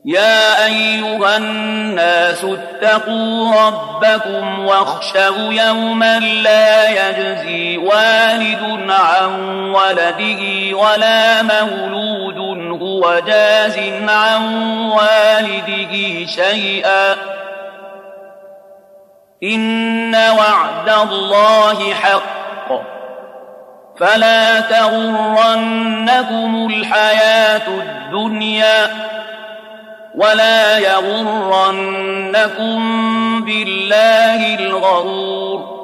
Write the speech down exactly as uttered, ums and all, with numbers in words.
يا أيها الناس اتقوا ربكم واخشوا يوما لا يجزي والد عن ولده ولا مولود هو جاز عن والده شيئا إن وعد الله حق فلا تغرنكم الحياة الدنيا ولا يغرنكم بالله الغرور